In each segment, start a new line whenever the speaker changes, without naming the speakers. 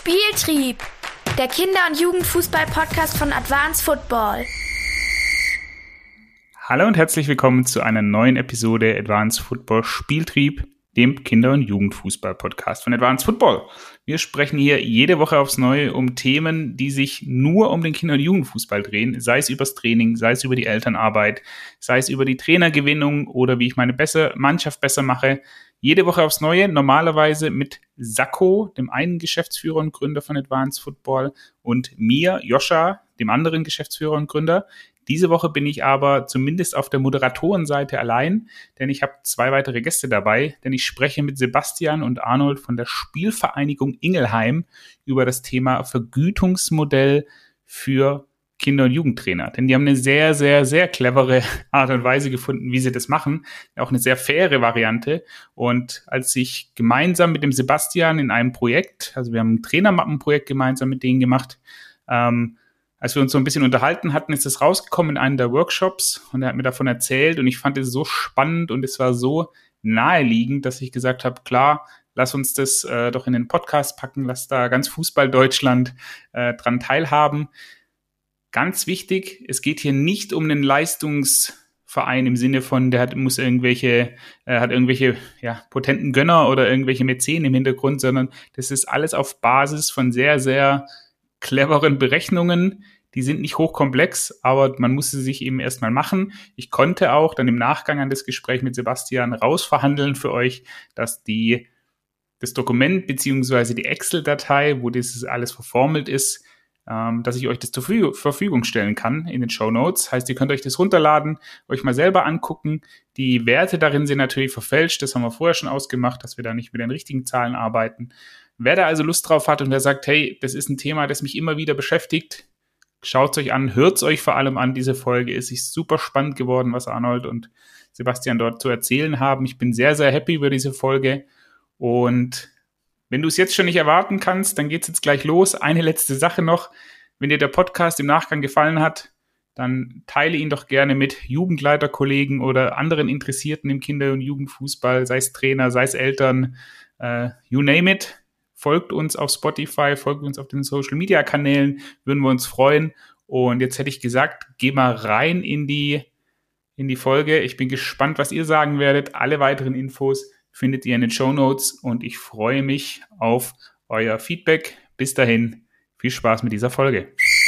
Spieltrieb, der Kinder- und Jugendfußball-Podcast von Advanced Football.
Hallo und herzlich willkommen zu einer neuen Episode Advanced Football Spieltrieb, dem Kinder- und Jugendfußball-Podcast von Advanced Football. Wir sprechen hier jede Woche aufs Neue um Themen, die sich nur um den Kinder- und Jugendfußball drehen, sei es übers Training, sei es über die Elternarbeit, sei es über die Trainergewinnung oder wie ich meine Mannschaft besser mache. Jede Woche aufs Neue, normalerweise mit Sacco, dem einen Geschäftsführer und Gründer von Advanced Football, und mir, Joscha, dem anderen Geschäftsführer und Gründer. Diese Woche bin ich aber zumindest auf der Moderatorenseite allein, denn ich habe 2 weitere Gäste dabei, denn ich spreche mit Sebastian und Arnold von der Spielvereinigung Ingelheim über das Thema Vergütungsmodell für Kinder- und Jugendtrainer. Denn die haben eine sehr, sehr, sehr clevere Art und Weise gefunden, wie sie das machen. Auch eine sehr faire Variante. Und als ich gemeinsam mit dem Sebastian in einem Projekt, also wir haben ein Trainermappenprojekt gemeinsam mit denen gemacht, als wir uns so ein bisschen unterhalten hatten, ist es rausgekommen in einem der Workshops und er hat mir davon erzählt und ich fand es so spannend und es war so naheliegend, dass ich gesagt habe, klar, lass uns das doch in den Podcast packen, lass da ganz Fußball-Deutschland dran teilhaben. Ganz wichtig, es geht hier nicht um einen Leistungsverein im Sinne von, der hat irgendwelche potenten Gönner oder irgendwelche Mäzen im Hintergrund, sondern das ist alles auf Basis von sehr, sehr cleveren Berechnungen. Die sind nicht hochkomplex, aber man muss sie sich eben erstmal machen. Ich konnte auch dann im Nachgang an das Gespräch mit Sebastian rausverhandeln für euch, dass das Dokument beziehungsweise die Excel-Datei, wo das alles verformelt ist, dass ich euch das zur Verfügung stellen kann in den Shownotes. Heißt, ihr könnt euch das runterladen, euch mal selber angucken. Die Werte darin sind natürlich verfälscht, das haben wir vorher schon ausgemacht, dass wir da nicht mit den richtigen Zahlen arbeiten. Wer da also Lust drauf hat und der sagt, hey, das ist ein Thema, das mich immer wieder beschäftigt, schaut es euch an, hört es euch vor allem an, diese Folge. Es ist super spannend geworden, was Arnold und Sebastian dort zu erzählen haben. Ich bin sehr, sehr happy über diese Folge und wenn du es jetzt schon nicht erwarten kannst, dann geht's jetzt gleich los. Eine letzte Sache noch. Wenn dir der Podcast im Nachgang gefallen hat, dann teile ihn doch gerne mit Jugendleiterkollegen oder anderen Interessierten im Kinder- und Jugendfußball, sei es Trainer, sei es Eltern, you name it. Folgt uns auf Spotify, folgt uns auf den Social-Media-Kanälen, würden wir uns freuen. Und jetzt hätte ich gesagt, geh mal rein in die Folge. Ich bin gespannt, was ihr sagen werdet. Alle weiteren Infos findet ihr in den Shownotes und ich freue mich auf euer Feedback. Bis dahin, viel Spaß mit dieser Folge.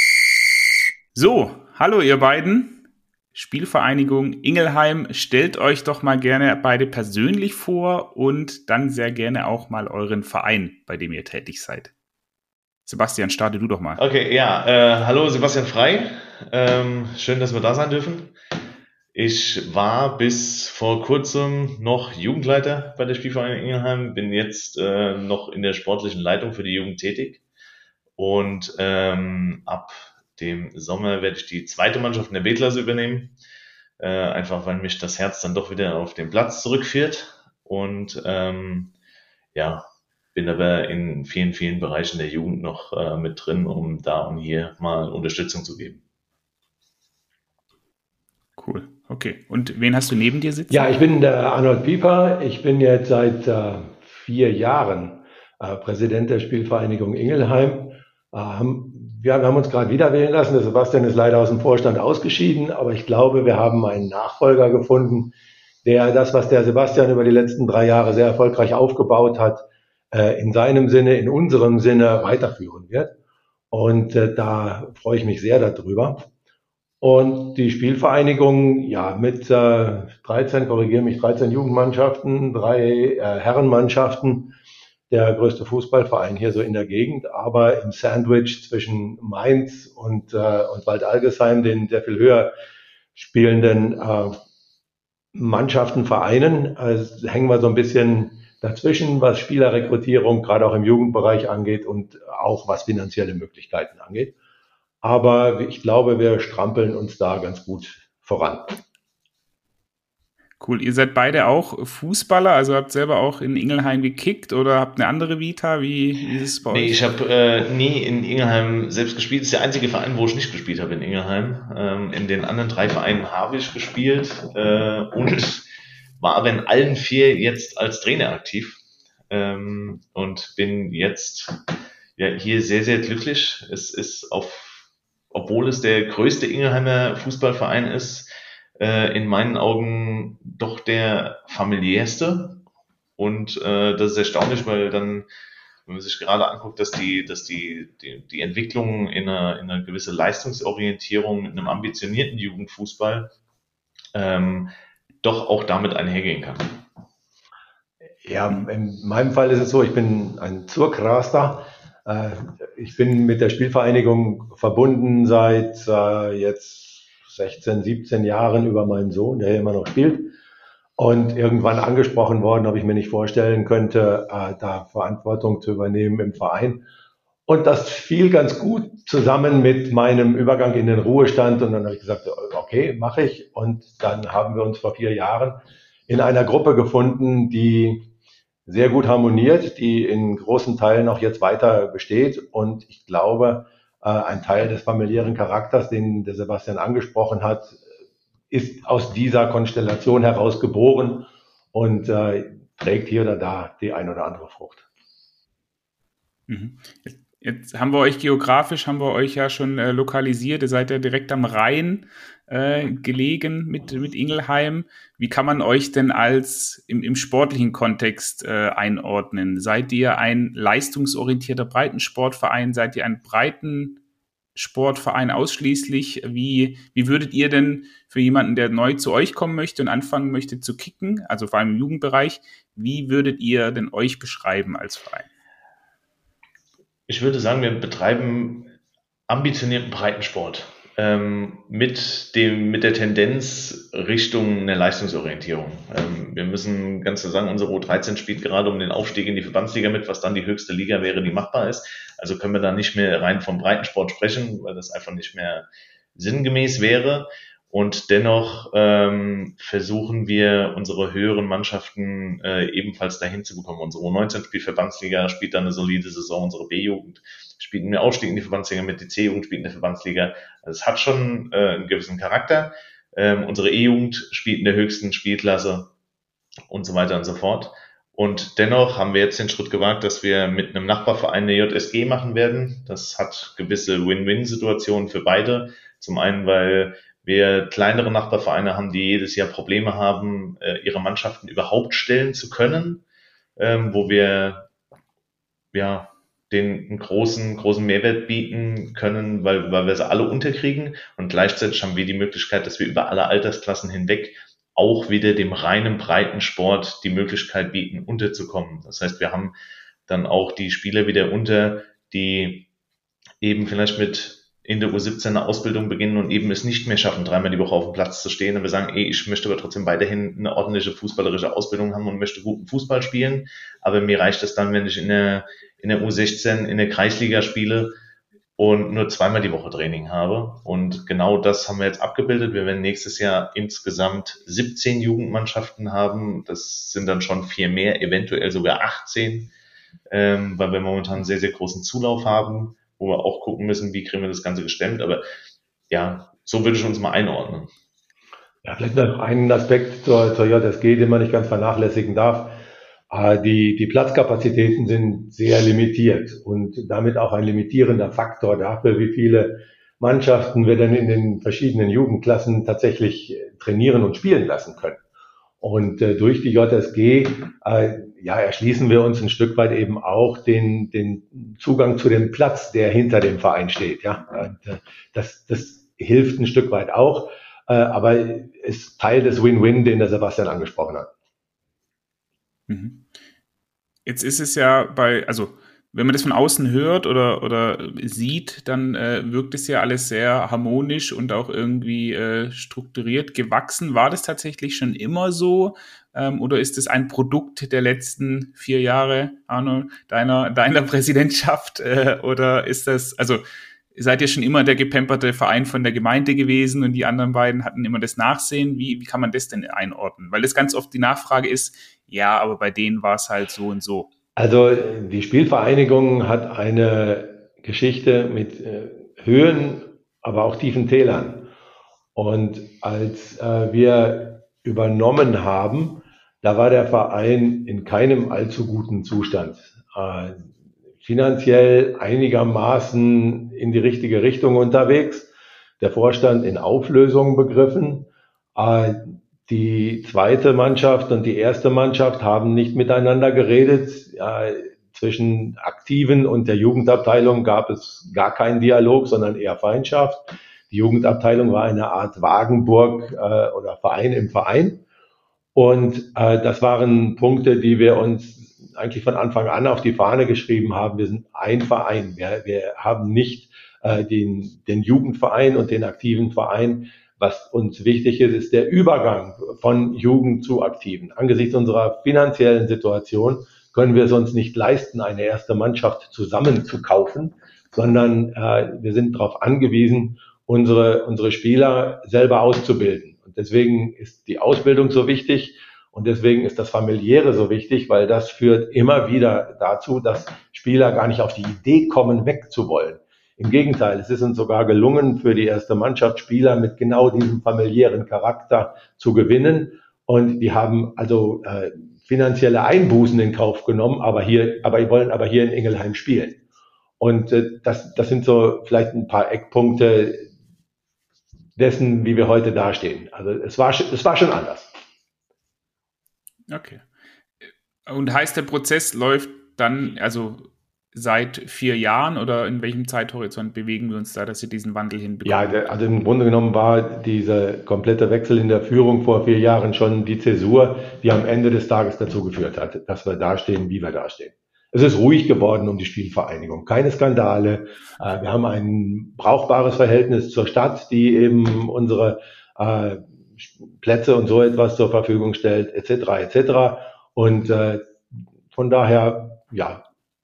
So, hallo ihr beiden. Spielvereinigung Ingelheim, stellt euch doch mal gerne beide persönlich vor und dann sehr gerne auch mal euren Verein, bei dem ihr tätig seid. Sebastian, starte du doch mal.
Okay, ja, hallo Sebastian Frei. Schön, dass wir da sein dürfen. Ich war bis vor kurzem noch Jugendleiter bei der Spielvereinigung Ingelheim, bin jetzt noch in der sportlichen Leitung für die Jugend tätig und ab dem Sommer werde ich die zweite Mannschaft in der B-Klasse übernehmen, einfach weil mich das Herz dann doch wieder auf den Platz zurückführt und bin aber in vielen, vielen Bereichen der Jugend noch mit drin, um da und hier mal Unterstützung zu geben.
Cool, okay. Und wen hast du neben dir sitzen?
Ja, ich bin der Arnold Pieper. Ich bin jetzt seit 4 Jahren Präsident der Spielvereinigung Ingelheim. Wir haben uns gerade wieder wählen lassen. Der Sebastian ist leider aus dem Vorstand ausgeschieden, aber ich glaube, wir haben einen Nachfolger gefunden, der das, was der Sebastian über die letzten 3 Jahre sehr erfolgreich aufgebaut hat, in seinem Sinne, in unserem Sinne weiterführen wird. Und da freue ich mich sehr darüber. Und die Spielvereinigung, ja, mit 13 Jugendmannschaften, 3 Herrenmannschaften, der größte Fußballverein hier so in der Gegend, aber im Sandwich zwischen Mainz und Waldalgesheim, den sehr viel höher spielenden Mannschaften, Vereinen, hängen wir so ein bisschen dazwischen, was Spielerrekrutierung gerade auch im Jugendbereich angeht und auch was finanzielle Möglichkeiten angeht. Aber ich glaube, wir strampeln uns da ganz gut voran.
Cool. Ihr seid beide auch Fußballer, also habt selber auch in Ingelheim gekickt oder habt eine andere Vita? Wie ist es bei euch?
Nee, ich habe nie in Ingelheim selbst gespielt. Das ist der einzige Verein, wo ich nicht gespielt habe in Ingelheim. In den anderen 3 Vereinen habe ich gespielt und war aber in allen 4 jetzt als Trainer aktiv und bin jetzt ja hier sehr, sehr glücklich. Es ist obwohl es der größte Ingelheimer Fußballverein ist, in meinen Augen doch der familiärste. Und das ist erstaunlich, weil dann, wenn man sich gerade anguckt, dass die Entwicklung in eine gewisse Leistungsorientierung mit einem ambitionierten Jugendfußball doch auch damit einhergehen kann.
Ja, in meinem Fall ist es so, ich bin ein Zurkraster. Ich bin mit der Spielvereinigung verbunden seit jetzt 16, 17 Jahren über meinen Sohn, der hier immer noch spielt. Und irgendwann angesprochen worden, ob ich mir nicht vorstellen könnte, da Verantwortung zu übernehmen im Verein. Und das fiel ganz gut zusammen mit meinem Übergang in den Ruhestand. Und dann habe ich gesagt, okay, mache ich. Und dann haben wir uns vor 4 Jahren in einer Gruppe gefunden, die sehr gut harmoniert, die in großen Teilen auch jetzt weiter besteht. Und ich glaube, ein Teil des familiären Charakters, den der Sebastian angesprochen hat, ist aus dieser Konstellation heraus geboren und trägt hier oder da die ein oder andere Frucht.
Mhm. Jetzt haben wir euch geografisch, ja schon lokalisiert. Ihr seid ja direkt am Rhein gelegen mit Ingelheim. Wie kann man euch denn im sportlichen Kontext einordnen? Seid ihr ein leistungsorientierter Breitensportverein? Seid ihr ein Breitensportverein ausschließlich? Wie würdet ihr denn für jemanden, der neu zu euch kommen möchte und anfangen möchte zu kicken, also vor allem im Jugendbereich, wie würdet ihr denn euch beschreiben als Verein?
Ich würde sagen, wir betreiben ambitionierten Breitensport mit der Tendenz Richtung eine Leistungsorientierung. Wir müssen ganz klar sagen, unsere U13 spielt gerade um den Aufstieg in die Verbandsliga mit, was dann die höchste Liga wäre, die machbar ist. Also können wir da nicht mehr rein vom Breitensport sprechen, weil das einfach nicht mehr sinngemäß wäre. Und dennoch versuchen wir, unsere höheren Mannschaften ebenfalls dahin zu bekommen. Unsere U19 spielt Verbandsliga, spielt dann eine solide Saison. Unsere B-Jugend spielt einen Aufstieg in die Verbandsliga mit, die C-Jugend spielt in der Verbandsliga. Also es hat schon einen gewissen Charakter. Unsere E-Jugend spielt in der höchsten Spielklasse und so weiter und so fort. Und dennoch haben wir jetzt den Schritt gewagt, dass wir mit einem Nachbarverein eine JSG machen werden. Das hat gewisse Win-Win-Situationen für beide. Zum einen, weil wir kleinere Nachbarvereine haben, die jedes Jahr Probleme haben, ihre Mannschaften überhaupt stellen zu können, wo wir ja den einen großen Mehrwert bieten können, weil wir sie alle unterkriegen. Und gleichzeitig haben wir die Möglichkeit, dass wir über alle Altersklassen hinweg auch wieder dem reinen Breitensport die Möglichkeit bieten, unterzukommen. Das heißt, wir haben dann auch die Spieler wieder unter, die eben vielleicht mit in der U17 eine Ausbildung beginnen und eben es nicht mehr schaffen, 3-mal die Woche auf dem Platz zu stehen. Und wir sagen, ich möchte aber trotzdem weiterhin eine ordentliche fußballerische Ausbildung haben und möchte guten Fußball spielen. Aber mir reicht es dann, wenn ich in der U16 in der Kreisliga spiele und nur 2-mal die Woche Training habe. Und genau das haben wir jetzt abgebildet. Wir werden nächstes Jahr insgesamt 17 Jugendmannschaften haben. Das sind dann schon 4 mehr, eventuell sogar 18, weil wir momentan einen sehr, sehr großen Zulauf haben, wo wir auch gucken müssen, wie kriegen wir das Ganze gestemmt. Aber ja, so würde ich uns mal einordnen.
Ja, vielleicht noch einen Aspekt zur JSG, den man nicht ganz vernachlässigen darf. Die Platzkapazitäten sind sehr limitiert und damit auch ein limitierender Faktor dafür, wie viele Mannschaften wir denn in den verschiedenen Jugendklassen tatsächlich trainieren und spielen lassen können. Und durch die JSG erschließen wir uns ein Stück weit eben auch den Zugang zu dem Platz, der hinter dem Verein steht. Ja, und, das hilft ein Stück weit auch, aber ist Teil des Win-Win, den der Sebastian angesprochen hat.
Jetzt ist es ja wenn man das von außen hört oder sieht, dann wirkt es ja alles sehr harmonisch und auch irgendwie strukturiert gewachsen. War das tatsächlich schon immer so? Oder ist es ein Produkt der letzten 4 Jahre, Arno, deiner Präsidentschaft? Oder ist das, seid ihr schon immer der gepamperte Verein von der Gemeinde gewesen und die anderen beiden hatten immer das Nachsehen? Wie kann man das denn einordnen? Weil das ganz oft die Nachfrage ist, ja, aber bei denen war es halt so und so.
Also die Spielvereinigung hat eine Geschichte mit Höhen, aber auch tiefen Tälern. Und als wir übernommen haben, da war der Verein in keinem allzu guten Zustand. finanziell einigermaßen in die richtige Richtung unterwegs. Der Vorstand in Auflösung begriffen. Die zweite Mannschaft und die erste Mannschaft haben nicht miteinander geredet. Zwischen Aktiven und der Jugendabteilung gab es gar keinen Dialog, sondern eher Feindschaft. Die Jugendabteilung war eine Art Wagenburg oder Verein im Verein. Und das waren Punkte, die wir uns eigentlich von Anfang an auf die Fahne geschrieben haben. Wir sind ein Verein. Wir haben nicht den Jugendverein und den aktiven Verein. Was uns wichtig ist, ist der Übergang von Jugend zu Aktiven. Angesichts unserer finanziellen Situation können wir es uns nicht leisten, eine erste Mannschaft zusammen zu kaufen, sondern wir sind darauf angewiesen, unsere Spieler selber auszubilden. Und deswegen ist die Ausbildung so wichtig und deswegen ist das Familiäre so wichtig, weil das führt immer wieder dazu, dass Spieler gar nicht auf die Idee kommen, wegzuwollen. Im Gegenteil, es ist uns sogar gelungen, für die erste Mannschaft Spieler mit genau diesem familiären Charakter zu gewinnen. Und die haben also finanzielle Einbußen in Kauf genommen, wollen aber hier in Ingelheim spielen. Und das sind so vielleicht ein paar Eckpunkte dessen, wie wir heute dastehen. Also es war schon anders.
Okay. Und heißt, der Prozess läuft dann, also seit 4 Jahren oder in welchem Zeithorizont bewegen wir uns da, dass Sie diesen Wandel hinbekommen?
Ja, also im Grunde genommen war dieser komplette Wechsel in der Führung vor 4 Jahren schon die Zäsur, die am Ende des Tages dazu geführt hat, dass wir dastehen, wie wir dastehen. Es ist ruhig geworden um die Spielvereinigung, keine Skandale. Wir haben ein brauchbares Verhältnis zur Stadt, die eben unsere Plätze und so etwas zur Verfügung stellt, etc. etc. Und von daher, ja.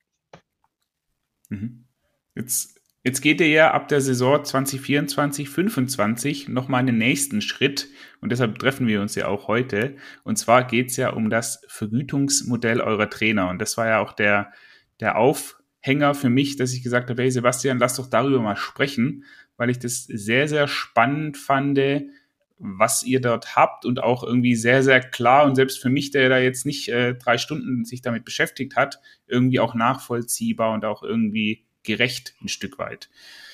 Jetzt geht ihr ja ab der Saison 2024/25 nochmal einen nächsten Schritt und deshalb treffen wir uns ja auch heute. Und zwar geht es ja um das Vergütungsmodell eurer Trainer. Und das war ja auch der Aufhänger für mich, dass ich gesagt habe, hey Sebastian, lass doch darüber mal sprechen, weil ich das sehr, sehr spannend fand, was ihr dort habt und auch irgendwie sehr, sehr klar und selbst für mich, der da jetzt nicht 3 Stunden sich damit beschäftigt hat, irgendwie auch nachvollziehbar und auch irgendwie gerecht ein Stück weit.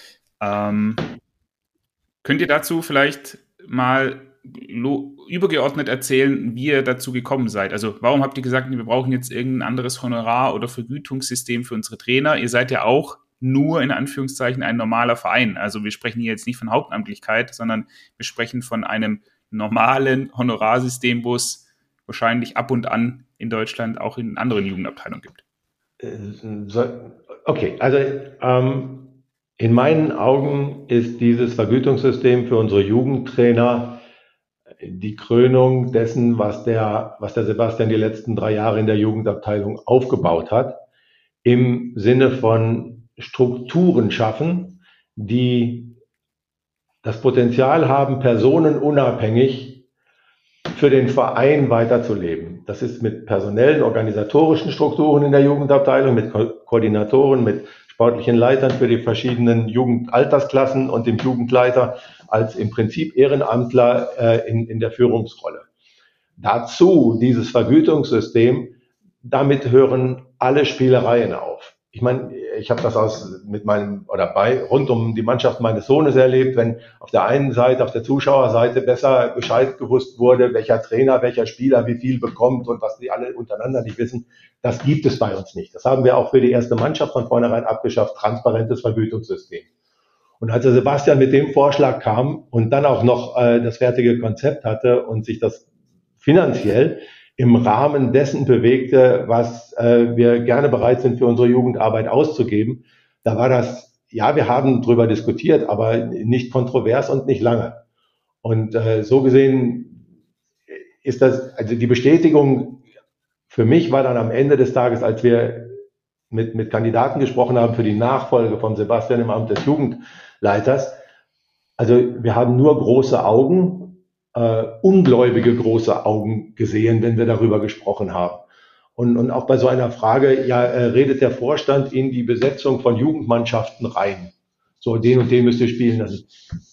Könnt ihr dazu vielleicht mal übergeordnet erzählen, wie ihr dazu gekommen seid? Also warum habt ihr gesagt, wir brauchen jetzt irgendein anderes Honorar- oder Vergütungssystem für unsere Trainer? Ihr seid ja auch nur in Anführungszeichen ein normaler Verein. Also wir sprechen hier jetzt nicht von Hauptamtlichkeit, sondern wir sprechen von einem normalen Honorarsystem, wo es wahrscheinlich ab und an in Deutschland auch in anderen Jugendabteilungen gibt.
Okay, also in meinen Augen ist dieses Vergütungssystem für unsere Jugendtrainer die Krönung dessen, was der Sebastian die letzten 3 Jahre in der Jugendabteilung aufgebaut hat, im Sinne von Strukturen schaffen, die das Potenzial haben, personenunabhängig für den Verein weiterzuleben. Das ist mit personellen, organisatorischen Strukturen in der Jugendabteilung, mit Koordinatoren, mit sportlichen Leitern für die verschiedenen Jugendaltersklassen und dem Jugendleiter als im Prinzip Ehrenamtler in der Führungsrolle. Dazu dieses Vergütungssystem, damit hören alle Spielereien auf. Ich meine, ich habe das rund um die Mannschaft meines Sohnes erlebt, wenn auf der einen Seite, auf der Zuschauerseite besser Bescheid gewusst wurde, welcher Trainer, welcher Spieler wie viel bekommt und was die alle untereinander nicht wissen. Das gibt es bei uns nicht. Das haben wir auch für die erste Mannschaft von vornherein abgeschafft, transparentes Vergütungssystem. Und als der Sebastian mit dem Vorschlag kam und dann auch noch das fertige Konzept hatte und sich das finanziell im Rahmen dessen bewegte, was wir gerne bereit sind für unsere Jugendarbeit auszugeben, da war das, ja, wir haben drüber diskutiert, aber nicht kontrovers und nicht lange. Und so gesehen ist das, also die Bestätigung für mich war dann am Ende des Tages, als wir mit Kandidaten gesprochen haben für die Nachfolge von Sebastian im Amt des Jugendleiters. Also wir haben nur große Augen, ungläubige große Augen gesehen, wenn wir darüber gesprochen haben. Und auch bei so einer Frage, ja, redet der Vorstand in die Besetzung von Jugendmannschaften rein. So, den und den müsst ihr spielen lassen.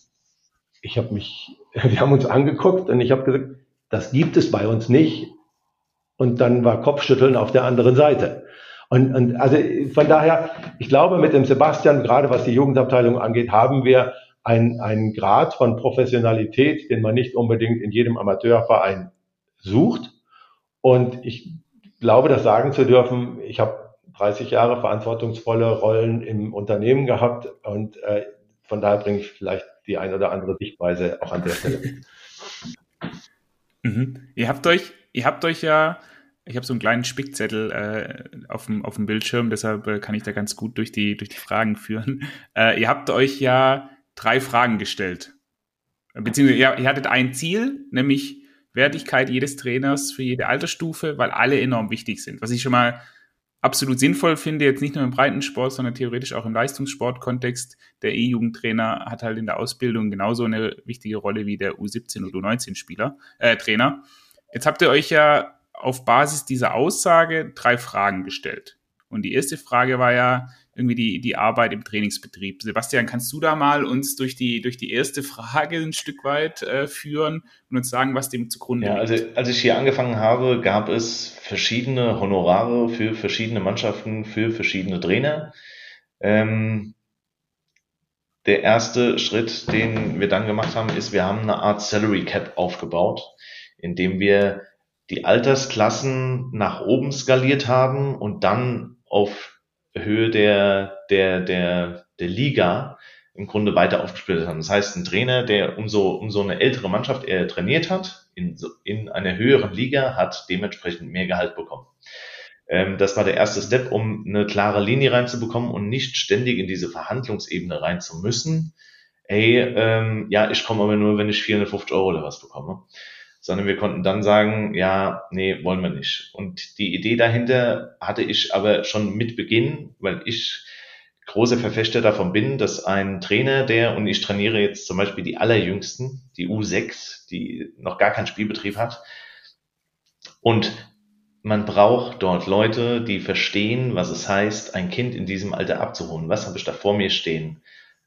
Wir haben uns angeguckt und ich habe gesagt, das gibt es bei uns nicht. Und dann war Kopfschütteln auf der anderen Seite. Und also von daher, ich glaube, mit dem Sebastian, gerade was die Jugendabteilung angeht, haben wir einen Grad von Professionalität, den man nicht unbedingt in jedem Amateurverein sucht. Und ich glaube, das sagen zu dürfen, ich habe 30 Jahre verantwortungsvolle Rollen im Unternehmen gehabt und von daher bringe ich vielleicht die ein oder andere Sichtweise auch an der Stelle mit.
Mhm. Ihr habt euch ja, ich habe so einen kleinen Spickzettel auf dem Bildschirm, deshalb kann ich da ganz gut durch die Fragen führen. Ihr habt euch ja 3 Fragen gestellt. Beziehungsweise ihr hattet ein Ziel, nämlich Wertigkeit jedes Trainers für jede Altersstufe, weil alle enorm wichtig sind. Was ich schon mal absolut sinnvoll finde, jetzt nicht nur im Breitensport, sondern theoretisch auch im Leistungssport-Kontext. Der E-Jugendtrainer hat halt in der Ausbildung genauso eine wichtige Rolle wie der U17 und U19-Spieler, Trainer. Jetzt habt ihr euch ja auf Basis dieser Aussage 3 Fragen gestellt. Und die erste Frage war ja irgendwie die Arbeit im Trainingsbetrieb. Sebastian, kannst du da mal uns durch die erste Frage ein Stück weit führen und uns sagen, was dem zugrunde liegt?
Also als ich hier angefangen habe, gab es verschiedene Honorare für verschiedene Mannschaften, für verschiedene Trainer. Der erste Schritt, den wir dann gemacht haben, ist, wir haben eine Art Salary Cap aufgebaut, indem wir die Altersklassen nach oben skaliert haben und dann auf Höhe der Liga im Grunde weiter aufgespielt haben. Das heißt, ein Trainer, der umso eine ältere Mannschaft er trainiert hat, in einer höheren Liga, hat dementsprechend mehr Gehalt bekommen. Das war der erste Step, um eine klare Linie reinzubekommen und nicht ständig in diese Verhandlungsebene rein zu müssen. Ja, ich komme aber nur, wenn ich 450 € oder was bekomme. Sondern wir konnten dann sagen, ja, nee, wollen wir nicht. Und die Idee dahinter hatte ich aber schon mit Beginn, weil ich großer Verfechter davon bin, dass ein Trainer, und ich trainiere jetzt zum Beispiel die Allerjüngsten, die U6, die noch gar keinen Spielbetrieb hat, und man braucht dort Leute, die verstehen, was es heißt, ein Kind in diesem Alter abzuholen. Was habe ich da vor mir stehen?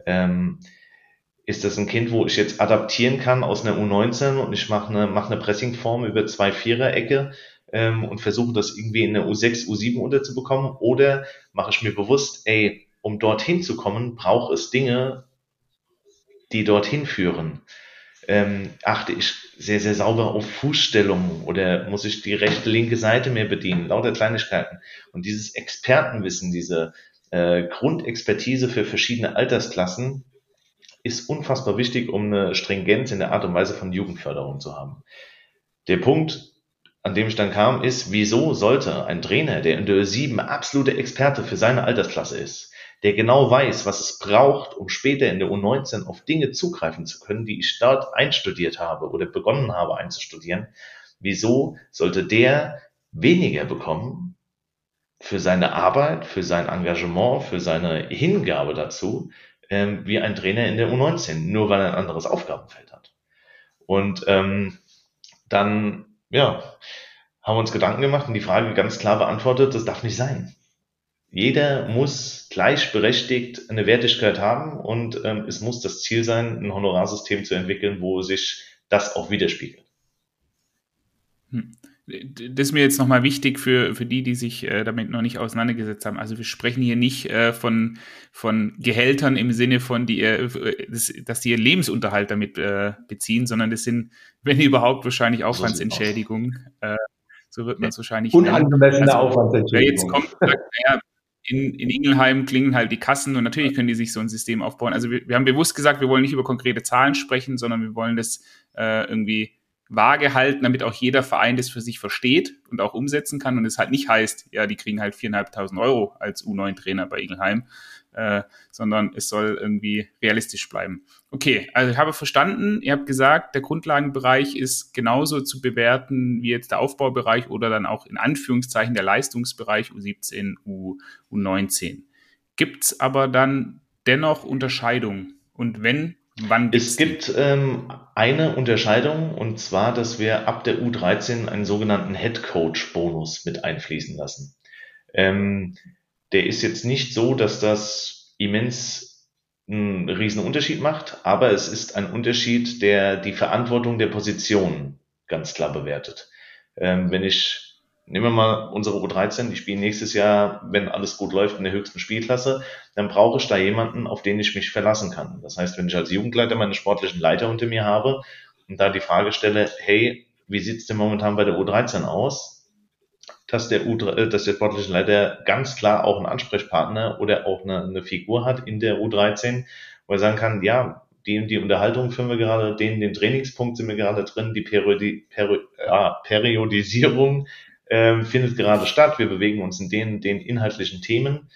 Ist das ein Kind, wo ich jetzt adaptieren kann aus einer U19 und ich mache eine Pressingform über 2 Vierer-Ecke und versuche das irgendwie in der U6, U7 unterzubekommen? Oder mache ich mir bewusst, um dorthin zu kommen, braucht es Dinge, die dorthin führen? Achte ich sehr, sehr sauber auf Fußstellung oder muss ich die rechte, linke Seite mehr bedienen? Lauter Kleinigkeiten. Und dieses Expertenwissen, diese Grundexpertise für verschiedene Altersklassen ist unfassbar wichtig, um eine Stringenz in der Art und Weise von Jugendförderung zu haben. Der Punkt, an dem ich dann kam, ist, wieso sollte ein Trainer, der in der U7 absoluter Experte für seine Altersklasse ist, der genau weiß, was es braucht, um später in der U19 auf Dinge zugreifen zu können, die ich dort einstudiert habe oder begonnen habe einzustudieren, wieso sollte der weniger bekommen für seine Arbeit, für sein Engagement, für seine Hingabe dazu, wie ein Trainer in der U19, nur weil er ein anderes Aufgabenfeld hat. Und dann haben wir uns Gedanken gemacht und die Frage ganz klar beantwortet, das darf nicht sein. Jeder muss gleichberechtigt eine Wertigkeit haben und es muss das Ziel sein, ein Honorarsystem zu entwickeln, wo sich das auch widerspiegelt.
Das ist mir jetzt nochmal wichtig für die sich damit noch nicht auseinandergesetzt haben. Also wir sprechen hier nicht von Gehältern im Sinne von, dass die ihren Lebensunterhalt damit beziehen, sondern das sind, wenn überhaupt, wahrscheinlich Aufwandsentschädigungen. So wird man es wahrscheinlich nennen.
Unangemessene Aufwandsentschädigung.
Wer jetzt kommt und sagt, naja, in Ingelheim klingen halt die Kassen und natürlich können die sich so ein System aufbauen. Also wir haben bewusst gesagt, wir wollen nicht über konkrete Zahlen sprechen, sondern wir wollen das irgendwie vage halten, damit auch jeder Verein das für sich versteht und auch umsetzen kann und es halt nicht heißt, ja, die kriegen halt 4.500 € als U9-Trainer bei Ingelheim, sondern es soll irgendwie realistisch bleiben. Okay, also ich habe verstanden, ihr habt gesagt, der Grundlagenbereich ist genauso zu bewerten wie jetzt der Aufbaubereich oder dann auch in Anführungszeichen der Leistungsbereich U17, U19. Gibt es aber dann dennoch Unterscheidungen? Und wenn, wann gibt's
Es gibt eine Unterscheidung, und zwar, dass wir ab der U13 einen sogenannten Head-Coach-Bonus mit einfließen lassen. Der ist jetzt nicht so, dass das immens einen riesen Unterschied macht, aber es ist ein Unterschied, der die Verantwortung der Position ganz klar bewertet. Wenn ich nehmen wir mal unsere U13, die spielen nächstes Jahr, wenn alles gut läuft, in der höchsten Spielklasse, dann brauche ich da jemanden, auf den ich mich verlassen kann. Das heißt, wenn ich als Jugendleiter meine sportlichen Leiter unter mir habe und da die Frage stelle, hey, wie sieht's denn momentan bei der U13 aus? Dass dass der sportliche Leiter ganz klar auch einen Ansprechpartner oder auch eine Figur hat in der U13, wo er sagen kann, ja, die Unterhaltung führen wir gerade, den Trainingspunkt sind wir gerade drin, die Periodisierung findet gerade statt, wir bewegen uns in den inhaltlichen Themen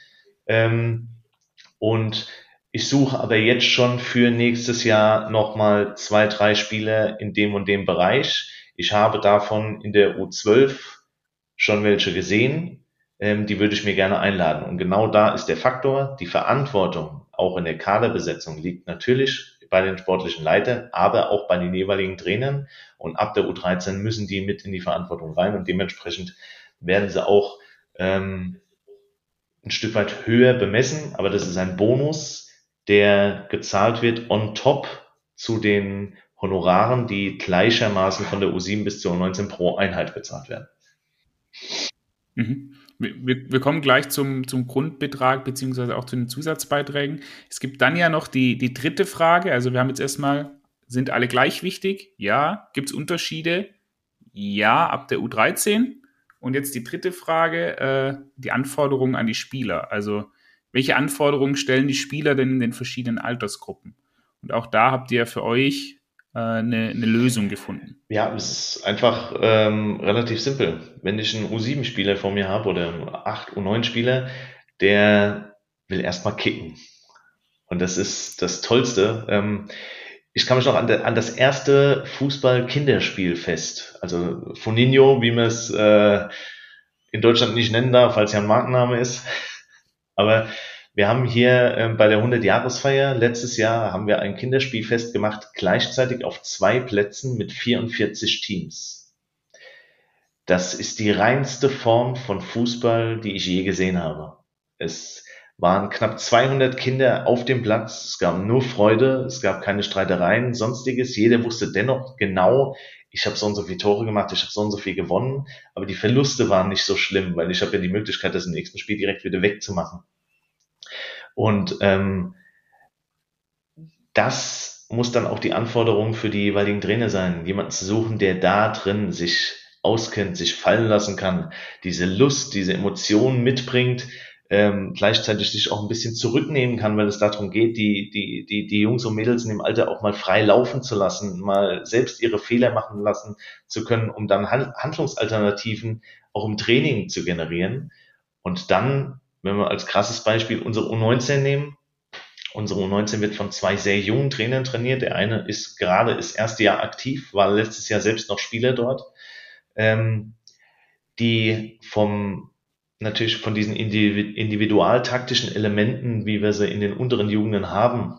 und ich suche aber jetzt schon für nächstes Jahr nochmal 2, 3 Spieler in dem und dem Bereich. Ich habe davon in der U12 schon welche gesehen, die würde ich mir gerne einladen. Und genau da ist der Faktor, die Verantwortung auch in der Kaderbesetzung liegt natürlich bei den sportlichen Leitern, aber auch bei den jeweiligen Trainern. Und ab der U13 müssen die mit in die Verantwortung rein und dementsprechend werden sie auch ein Stück weit höher bemessen, aber das ist ein Bonus, der gezahlt wird on top zu den Honoraren, die gleichermaßen von der U7 bis zur U19 pro Einheit bezahlt werden.
Mhm. Wir kommen gleich zum Grundbetrag beziehungsweise auch zu den Zusatzbeiträgen. Es gibt dann ja noch die dritte Frage. Also wir haben jetzt erstmal, sind alle gleich wichtig? Ja. Gibt es Unterschiede? Ja, ab der U13. Und jetzt die dritte Frage, die Anforderungen an die Spieler. Also welche Anforderungen stellen die Spieler denn in den verschiedenen Altersgruppen? Und auch da habt ihr für euch eine Lösung gefunden.
Ja, es ist einfach relativ simpel. Wenn ich einen U7-Spieler vor mir habe oder einen 8, U9-Spieler, der will erstmal kicken. Und das ist das Tollste. Ich kann mich noch an das erste Fußball-Kinderspielfest, also Foninho, wie man es in Deutschland nicht nennen darf, weil es ja ein Markenname ist. Aber wir haben hier bei der 100-Jahresfeier letztes Jahr haben wir ein Kinderspielfest gemacht, gleichzeitig auf 2 Plätzen mit 44 Teams. Das ist die reinste Form von Fußball, die ich je gesehen habe. Es waren knapp 200 Kinder auf dem Platz. Es gab nur Freude, es gab keine Streitereien, sonstiges. Jeder wusste dennoch genau, ich habe so und so viele Tore gemacht, ich habe so und so viel gewonnen. Aber die Verluste waren nicht so schlimm, weil ich habe ja die Möglichkeit, das im nächsten Spiel direkt wieder wegzumachen. Und das muss dann auch die Anforderung für die jeweiligen Trainer sein, jemanden zu suchen, der da drin sich auskennt, sich fallen lassen kann, diese Lust, diese Emotionen mitbringt, gleichzeitig sich auch ein bisschen zurücknehmen kann, weil es darum geht, die Jungs und Mädels in dem Alter auch mal frei laufen zu lassen, mal selbst ihre Fehler machen lassen zu können, um dann Handlungsalternativen auch im Training zu generieren. Und dann, wenn wir als krasses Beispiel unsere U19 nehmen, unsere U19 wird von 2 sehr jungen Trainern trainiert. Der eine ist gerade das erste Jahr aktiv, war letztes Jahr selbst noch Spieler dort, die natürlich von diesen individualtaktischen Elementen, wie wir sie in den unteren Jugenden haben,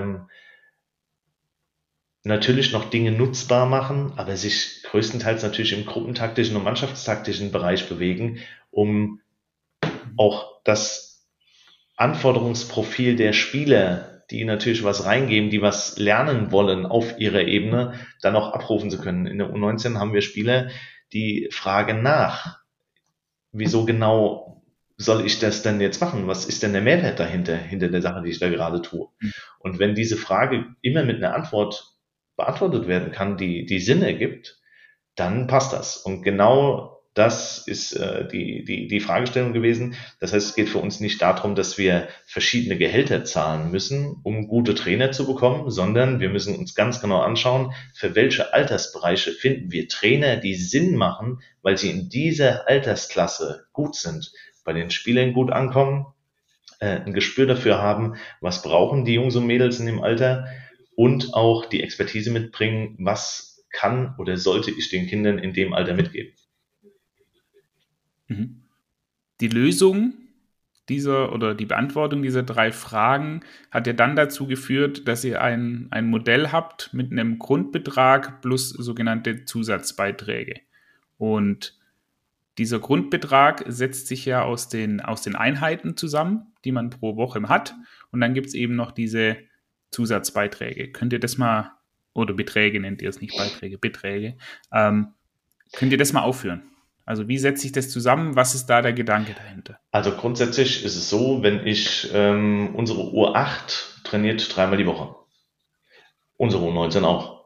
natürlich noch Dinge nutzbar machen, aber sich größtenteils natürlich im gruppentaktischen und mannschaftstaktischen Bereich bewegen, um auch das Anforderungsprofil der Spieler, die natürlich was reingeben, die was lernen wollen auf ihrer Ebene, dann auch abrufen zu können. In der U19 haben wir Spieler, die fragen nach, wieso genau soll ich das denn jetzt machen? Was ist denn der Mehrwert dahinter, hinter der Sache, die ich da gerade tue? Und wenn diese Frage immer mit einer Antwort beantwortet werden kann, die Sinn ergibt, dann passt das. Und genau das ist die Fragestellung gewesen. Das heißt, es geht für uns nicht darum, dass wir verschiedene Gehälter zahlen müssen, um gute Trainer zu bekommen, sondern wir müssen uns ganz genau anschauen, für welche Altersbereiche finden wir Trainer, die Sinn machen, weil sie in dieser Altersklasse gut sind, bei den Spielern gut ankommen, ein Gespür dafür haben, was brauchen die Jungs und Mädels in dem Alter und auch die Expertise mitbringen, was kann oder sollte ich den Kindern in dem Alter mitgeben.
Die Lösung oder die Beantwortung dieser 3 Fragen hat ja dann dazu geführt, dass ihr ein Modell habt mit einem Grundbetrag plus sogenannte Zusatzbeiträge. Und dieser Grundbetrag setzt sich ja aus den Einheiten zusammen, die man pro Woche hat. Und dann gibt es eben noch diese Zusatzbeiträge. Könnt ihr das mal, oder Beträge nennt ihr es nicht Beiträge, Beträge. Könnt ihr das mal aufführen? Also wie setzt sich das zusammen? Was ist da der Gedanke dahinter?
Also grundsätzlich ist es so, wenn unsere U8 trainiert 3-mal die Woche. Unsere U19 auch.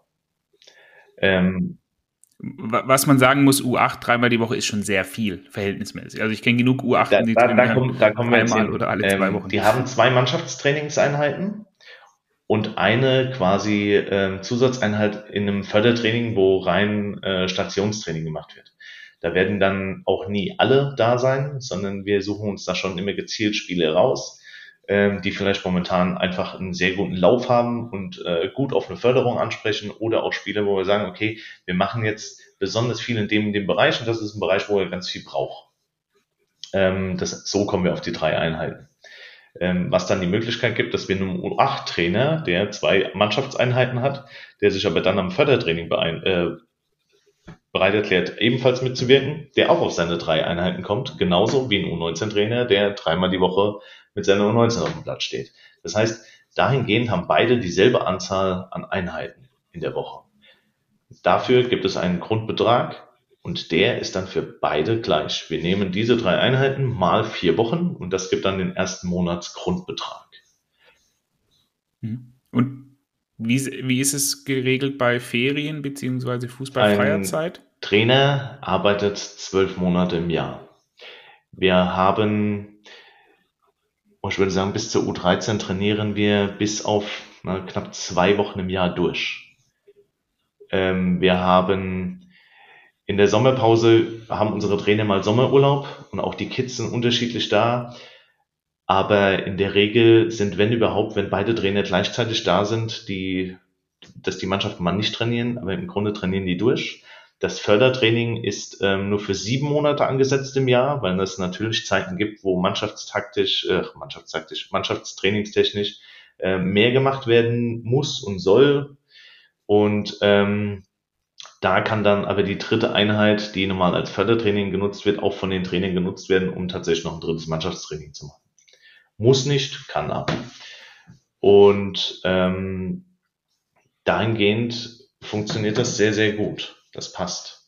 Was man sagen muss, U8 3-mal die Woche ist schon sehr viel, verhältnismäßig. Also ich kenne genug U8, die trainieren
da kommen wir jetzt
dreimal
hin.
oder alle 2 Wochen.
Die haben 2 Mannschaftstrainingseinheiten und eine quasi Zusatzeinheit in einem Fördertraining, wo rein Stationstraining gemacht wird. Da werden dann auch nie alle da sein, sondern wir suchen uns da schon immer gezielt Spiele raus, die vielleicht momentan einfach einen sehr guten Lauf haben und gut auf eine Förderung ansprechen, oder auch Spiele, wo wir sagen, okay, wir machen jetzt besonders viel in dem Bereich, und das ist ein Bereich, wo er ganz viel braucht. So kommen wir auf die 3 Einheiten. Was dann die Möglichkeit gibt, dass wir einen U8-Trainer, der 2 Mannschaftseinheiten hat, der sich aber dann am Fördertraining bereit erklärt, ebenfalls mitzuwirken, der auch auf seine 3 Einheiten kommt, genauso wie ein U19-Trainer, der 3-mal die Woche mit seiner U19 auf dem Platz steht. Das heißt, dahingehend haben beide dieselbe Anzahl an Einheiten in der Woche. Dafür gibt es einen Grundbetrag, und der ist dann für beide gleich. Wir nehmen diese 3 Einheiten mal 4 Wochen, und das gibt dann den ersten Monatsgrundbetrag.
Und wie ist es geregelt bei Ferien bzw. fußballfreier Zeit?
Ein Trainer arbeitet 12 Monate im Jahr. Wir haben, ich würde sagen, bis zur U13 trainieren wir bis auf knapp 2 Wochen im Jahr durch. Wir haben in der Sommerpause haben unsere Trainer mal Sommerurlaub, und auch die Kids sind unterschiedlich da. Aber in der Regel sind, wenn überhaupt, wenn beide Trainer gleichzeitig da sind, dass die Mannschaften mal nicht trainieren, aber im Grunde trainieren die durch. Das Fördertraining ist nur für 7 Monate angesetzt im Jahr, weil es natürlich Zeiten gibt, wo mannschaftstrainingstechnisch mehr gemacht werden muss und soll. Und da kann dann aber die 3. Einheit, die normal als Fördertraining genutzt wird, auch von den Trainern genutzt werden, um tatsächlich noch ein 3. Mannschaftstraining zu machen. Muss nicht, kann aber. Und dahingehend funktioniert das sehr, sehr gut. Das passt.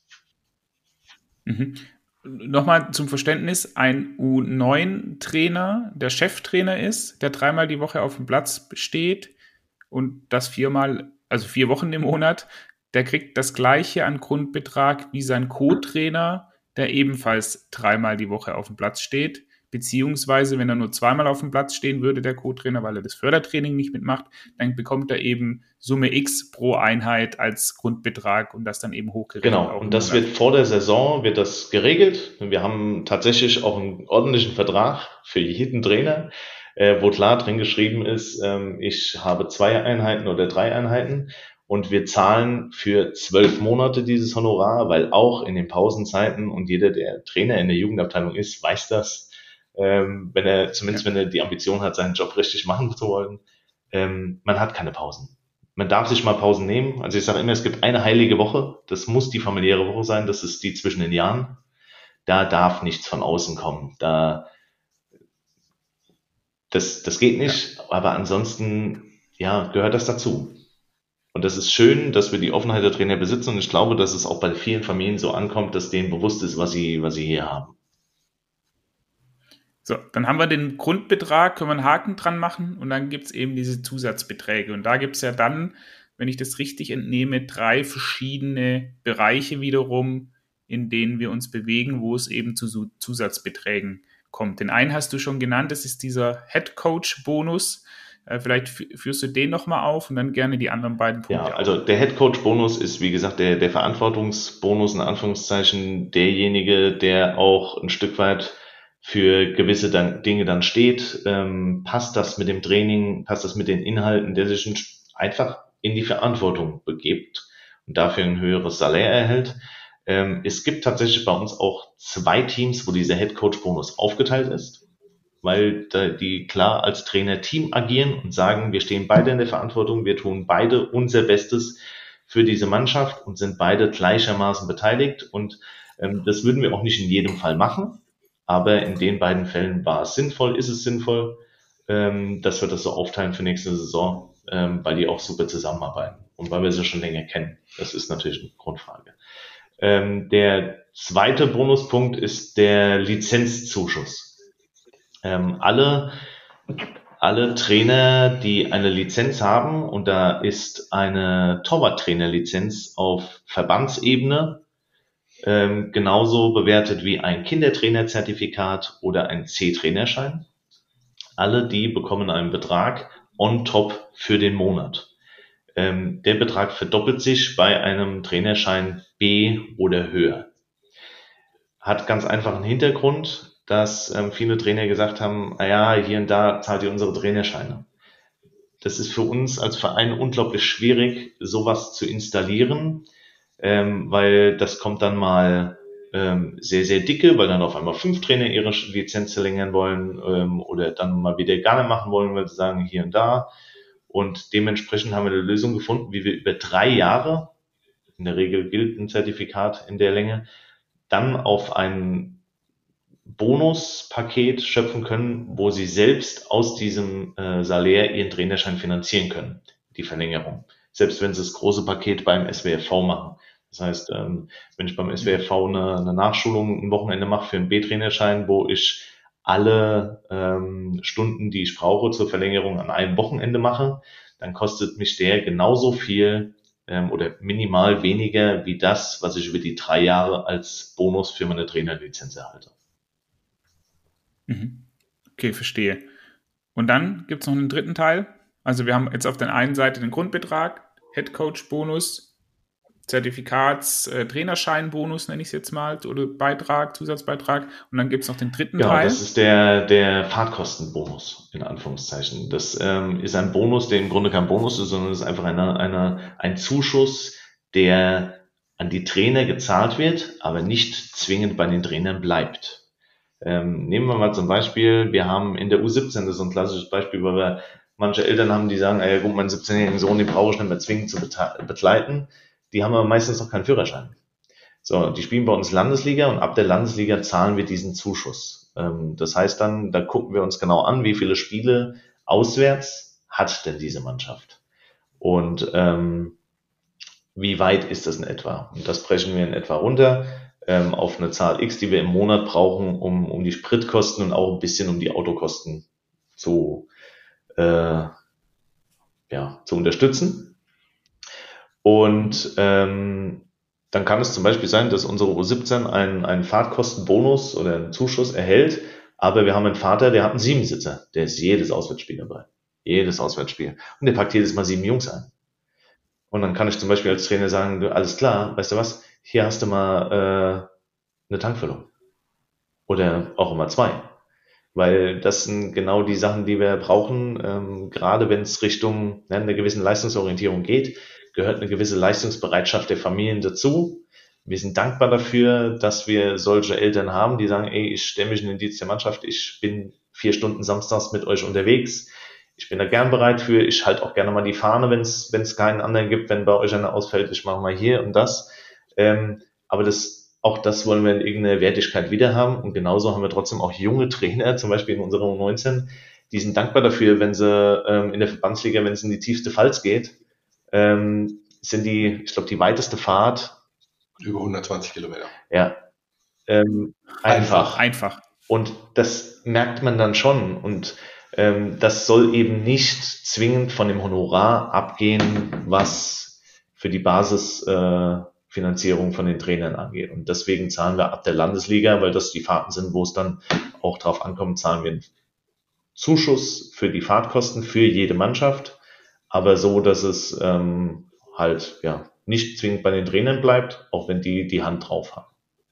Nochmal zum Verständnis, ein U9-Trainer, der Cheftrainer ist, der 3-mal die Woche auf dem Platz steht und das 4 Wochen im Monat, der kriegt das Gleiche an Grundbetrag wie sein Co-Trainer, der ebenfalls 3-mal die Woche auf dem Platz steht. Beziehungsweise, wenn er nur 2-mal auf dem Platz stehen würde, der Co-Trainer, weil er das Fördertraining nicht mitmacht, dann bekommt er eben Summe X pro Einheit als Grundbetrag und das dann eben hochgerechnet.
Genau, und das wird vor der Saison wird das geregelt. Wir haben tatsächlich auch einen ordentlichen Vertrag für jeden Trainer, wo klar drin geschrieben ist, ich habe 2 Einheiten oder 3 Einheiten. Und wir zahlen für 12 Monate dieses Honorar, weil auch in den Pausenzeiten, und jeder, der Trainer in der Jugendabteilung ist, weiß das, wenn er die Ambition hat, seinen Job richtig machen zu wollen, man hat keine Pausen. Man darf sich mal Pausen nehmen. Also ich sage immer, es gibt eine heilige Woche, das muss die familiäre Woche sein, das ist die zwischen den Jahren. Da darf nichts von außen kommen. Das geht nicht, aber ansonsten gehört das dazu. Und das ist schön, dass wir die Offenheit der Trainer besitzen, und ich glaube, dass es auch bei vielen Familien so ankommt, dass denen bewusst ist, was sie hier haben.
So, dann haben wir den Grundbetrag, können wir einen Haken dran machen, und dann gibt es eben diese Zusatzbeträge. Und da gibt es ja dann, wenn ich das richtig entnehme, 3 verschiedene Bereiche wiederum, in denen wir uns bewegen, wo es eben zu Zusatzbeträgen kommt. Den einen hast du schon genannt, das ist dieser Head-Coach-Bonus. Vielleicht führst du den nochmal auf und dann gerne die anderen beiden Punkte.
Ja, also der Head-Coach-Bonus ist, wie gesagt, der Verantwortungsbonus, in Anführungszeichen, derjenige, der auch ein Stück weit für gewisse Dinge dann steht. Passt das mit dem Training, passt das mit den Inhalten, der sich einfach in die Verantwortung begibt und dafür ein höheres Salär erhält. Es gibt tatsächlich bei uns auch 2 Teams, wo dieser Head-Coach-Bonus aufgeteilt ist, weil die klar als Trainer-Team agieren und sagen, wir stehen beide in der Verantwortung, wir tun beide unser Bestes für diese Mannschaft und sind beide gleichermaßen beteiligt. Und das würden wir auch nicht in jedem Fall machen, aber in den beiden Fällen ist es sinnvoll, dass wir das so aufteilen für nächste Saison, weil die auch super zusammenarbeiten und weil wir sie schon länger kennen. Das ist natürlich eine Grundfrage. Der zweite Bonuspunkt ist der Lizenzzuschuss. Alle Trainer, die eine Lizenz haben, und da ist eine Torwarttrainerlizenz auf Verbandsebene genauso bewertet wie ein Kindertrainerzertifikat oder ein C-Trainerschein. Alle die bekommen einen Betrag on top für den Monat. Der Betrag verdoppelt sich bei einem Trainerschein B oder höher. Hat ganz einfach einen Hintergrund, dass viele Trainer gesagt haben, hier und da zahlt ihr unsere Trainerscheine. Das ist für uns als Verein unglaublich schwierig, sowas zu installieren, weil das kommt dann mal sehr, sehr dicke, weil dann auf einmal 5 Trainer ihre Lizenz verlängern wollen oder dann mal wieder gar nicht machen wollen, weil sie sagen, hier und da. Und dementsprechend haben wir eine Lösung gefunden, wie wir über 3 Jahre, in der Regel gilt ein Zertifikat in der Länge, dann auf ein Bonuspaket schöpfen können, wo sie selbst aus diesem Salär ihren Trainerschein finanzieren können, die Verlängerung. Selbst wenn sie das große Paket beim SWFV machen. Das heißt, wenn ich beim SWFV eine Nachschulung ein Wochenende mache für einen B-Trainerschein, wo ich alle Stunden, die ich brauche zur Verlängerung an einem Wochenende mache, dann kostet mich der genauso viel oder minimal weniger wie das, was ich über die 3 Jahre als Bonus für meine Trainerlizenz erhalte.
Okay, verstehe. Und dann gibt es noch einen dritten Teil. Also wir haben jetzt auf der einen Seite den Grundbetrag, Headcoach-Bonus, Zertifikats-Trainerschein-Bonus, nenne ich es jetzt mal, oder Beitrag, Zusatzbeitrag. Und dann gibt es noch den dritten Teil.
Das ist der Fahrtkostenbonus, in Anführungszeichen. Das ist ein Bonus, der im Grunde kein Bonus ist, sondern es ist einfach ein Zuschuss, der an die Trainer gezahlt wird, aber nicht zwingend bei den Trainern bleibt. Nehmen wir mal zum Beispiel, wir haben in der U17, das ist so ein klassisches Beispiel, weil wir manche Eltern haben, die sagen, gut, meinen 17-jährigen Sohn, den brauche ich nicht mehr zwingend zu begleiten. Die haben aber meistens noch keinen Führerschein. So, die spielen bei uns Landesliga und ab der Landesliga zahlen wir diesen Zuschuss. Das heißt dann, da gucken wir uns genau an, wie viele Spiele auswärts hat denn diese Mannschaft. Und wie weit ist das in etwa? Und das brechen wir in etwa runter auf eine Zahl X, die wir im Monat brauchen, um die Spritkosten und auch ein bisschen um die Autokosten zu unterstützen. Und dann kann es zum Beispiel sein, dass unsere U17 einen Fahrtkostenbonus oder einen Zuschuss erhält, aber wir haben einen Vater, der hat einen 7-Sitzer, der ist jedes Auswärtsspiel dabei. Jedes Auswärtsspiel. Und der packt jedes Mal 7 Jungs ein. Und dann kann ich zum Beispiel als Trainer sagen, alles klar, weißt du was, hier hast du mal eine Tankfüllung. Oder auch immer 2. Weil das sind genau die Sachen, die wir brauchen, gerade wenn es Richtung einer gewissen Leistungsorientierung geht, gehört eine gewisse Leistungsbereitschaft der Familien dazu. Wir sind dankbar dafür, dass wir solche Eltern haben, die sagen, ich stelle mich in den Dienst der Mannschaft, ich bin 4 Stunden samstags mit euch unterwegs, ich bin da gern bereit für, ich halte auch gerne mal die Fahne, wenn es keinen anderen gibt, wenn bei euch einer ausfällt, ich mache mal hier und das. Aber auch das wollen wir in irgendeiner Wertigkeit wieder haben. Und genauso haben wir trotzdem auch junge Trainer, zum Beispiel in unserer U19, die sind dankbar dafür, wenn sie in der Verbandsliga, wenn es in die tiefste Pfalz geht, sind die, ich glaube, die weiteste Fahrt
über 120 Kilometer.
Ja. Einfach. Und das merkt man dann schon. Und das soll eben nicht zwingend von dem Honorar abgehen, was für die Basisfinanzierung von den Trainern angeht. Und deswegen zahlen wir ab der Landesliga, weil das die Fahrten sind, wo es dann auch drauf ankommt, zahlen wir einen Zuschuss für die Fahrtkosten für jede Mannschaft, aber so, dass es nicht zwingend bei den Trainern bleibt, auch wenn die Hand drauf haben.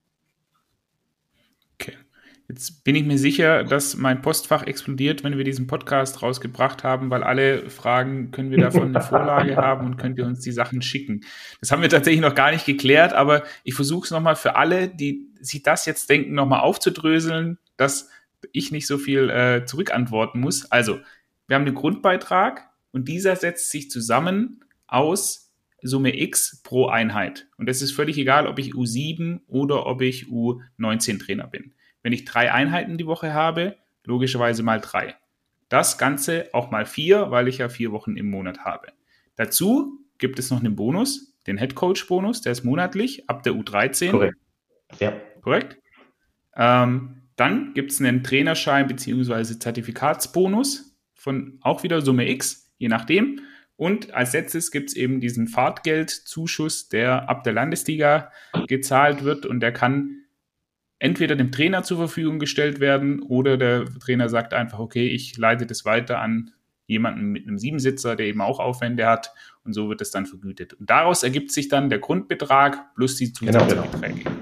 Okay. Jetzt bin ich mir sicher, dass mein Postfach explodiert, wenn wir diesen Podcast rausgebracht haben, weil alle fragen, können wir davon eine Vorlage haben und könnt ihr uns die Sachen schicken? Das haben wir tatsächlich noch gar nicht geklärt, aber ich versuche es nochmal für alle, die sich das jetzt denken, nochmal aufzudröseln, dass ich nicht so viel zurückantworten muss. Also, wir haben den Grundbeitrag und dieser setzt sich zusammen aus Summe X pro Einheit. Und es ist völlig egal, ob ich U7 oder ob ich U19 Trainer bin. Wenn ich 3 Einheiten die Woche habe, logischerweise mal 3. Das Ganze auch mal 4, weil ich ja 4 Wochen im Monat habe. Dazu gibt es noch einen Bonus, den Headcoach-Bonus, der ist monatlich ab der U13.
Korrekt. Ja.
Korrekt? Dann gibt es einen Trainerschein bzw. Zertifikatsbonus von auch wieder Summe X, je nachdem. Und als letztes gibt es eben diesen Fahrtgeldzuschuss, der ab der Landesliga gezahlt wird und der kann entweder dem Trainer zur Verfügung gestellt werden oder der Trainer sagt einfach, okay, ich leite das weiter an jemanden mit einem Siebensitzer, der eben auch Aufwände hat und so wird es dann vergütet. Und daraus ergibt sich dann der Grundbetrag plus die Zusatzbeträge. Genau.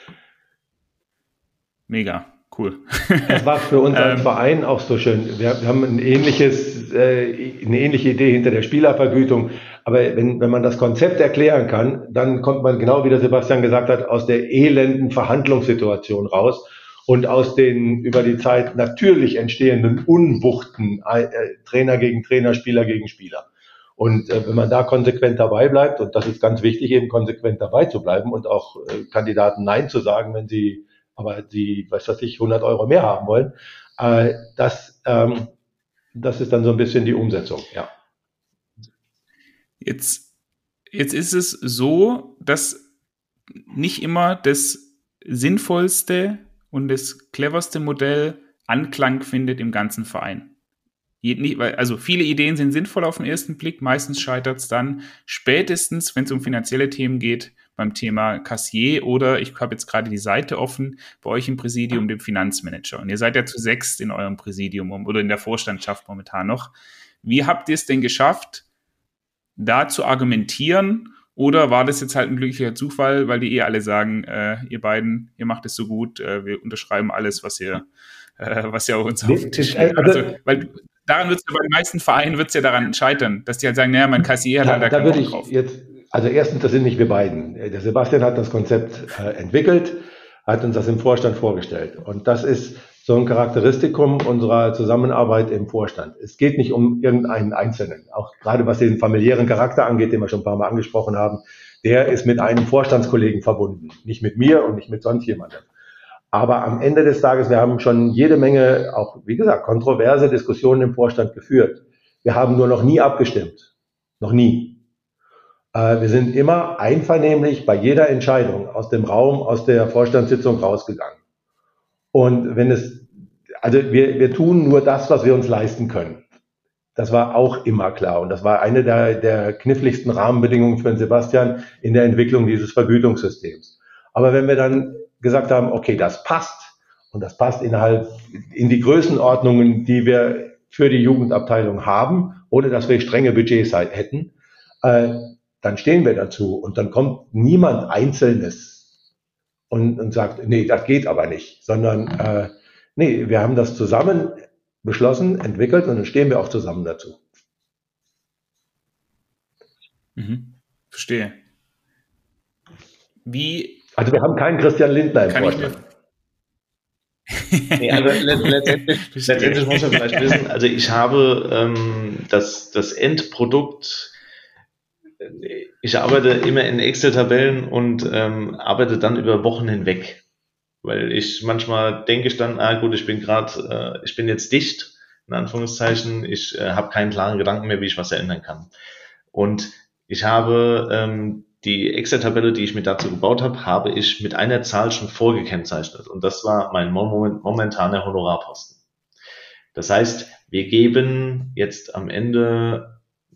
Mega, cool.
Das war für uns als Verein auch so schön. Wir haben eine ähnliche Idee hinter der Spielervergütung. Aber wenn man das Konzept erklären kann, dann kommt man genau, wie der Sebastian gesagt hat, aus der elenden Verhandlungssituation raus und aus den über die Zeit natürlich entstehenden Unwuchten, Trainer gegen Trainer, Spieler gegen Spieler. Und wenn man da konsequent dabei bleibt, und das ist ganz wichtig, eben konsequent dabei zu bleiben und auch Kandidaten Nein zu sagen, wenn sie 100 Euro mehr haben wollen, das ist dann so ein bisschen die Umsetzung, ja.
Jetzt ist es so, dass nicht immer das sinnvollste und das cleverste Modell Anklang findet im ganzen Verein. Also viele Ideen sind sinnvoll auf den ersten Blick, meistens scheitert es dann spätestens, wenn es um finanzielle Themen geht, beim Thema Kassier oder ich habe jetzt gerade die Seite offen, bei euch im Präsidium, dem Finanzmanager. Und ihr seid ja zu 6 in eurem Präsidium oder in der Vorstandschaft momentan noch. Wie habt ihr es denn geschafft, da zu argumentieren? Oder war das jetzt halt ein glücklicher Zufall, weil die alle sagen, ihr beiden, ihr macht es so gut, wir unterschreiben alles, was ihr uns auf den Tisch legt. Also, weil daran wird es ja bei den meisten Vereinen daran scheitern, dass die halt sagen, naja, mein Kassier hat halt da keinen Bock drauf.
Also erstens, das sind nicht wir beiden. Der Sebastian hat das Konzept entwickelt, hat uns das im Vorstand vorgestellt. Und das ist so ein Charakteristikum unserer Zusammenarbeit im Vorstand. Es geht nicht um irgendeinen Einzelnen. Auch gerade was den familiären Charakter angeht, den wir schon ein paar Mal angesprochen haben, der ist mit einem Vorstandskollegen verbunden. Nicht mit mir und nicht mit sonst jemandem. Aber am Ende des Tages, wir haben schon jede Menge, auch wie gesagt, kontroverse Diskussionen im Vorstand geführt. Wir haben nur noch nie abgestimmt. Noch nie. Wir sind immer einvernehmlich bei jeder Entscheidung aus dem Raum, aus der Vorstandssitzung rausgegangen. Und wir tun nur das, was wir uns leisten können. Das war auch immer klar. Und das war eine der kniffligsten Rahmenbedingungen für den Sebastian in der Entwicklung dieses Vergütungssystems. Aber wenn wir dann gesagt haben, okay, das passt, und das passt in die Größenordnungen, die wir für die Jugendabteilung haben, ohne dass wir strenge Budgets hätten, dann stehen wir dazu. Und dann kommt niemand Einzelnes und sagt, nee, das geht aber nicht, sondern nee, wir haben das zusammen beschlossen, entwickelt und dann stehen wir auch zusammen dazu.
Verstehe.
Also
wir haben keinen Christian Lindner im Vorstand.
Nee, also letztendlich muss man vielleicht wissen, also ich habe das Endprodukt, ich arbeite immer in Excel-Tabellen und arbeite dann über Wochen hinweg, weil ich manchmal denke ich dann, gut, ich bin jetzt dicht, in Anführungszeichen, ich habe keinen klaren Gedanken mehr, wie ich was ändern kann. Und ich habe die Excel-Tabelle, die ich mir dazu gebaut habe ich mit einer Zahl schon vorgekennzeichnet und das war mein momentaner Honorarposten. Das heißt, wir geben jetzt am Ende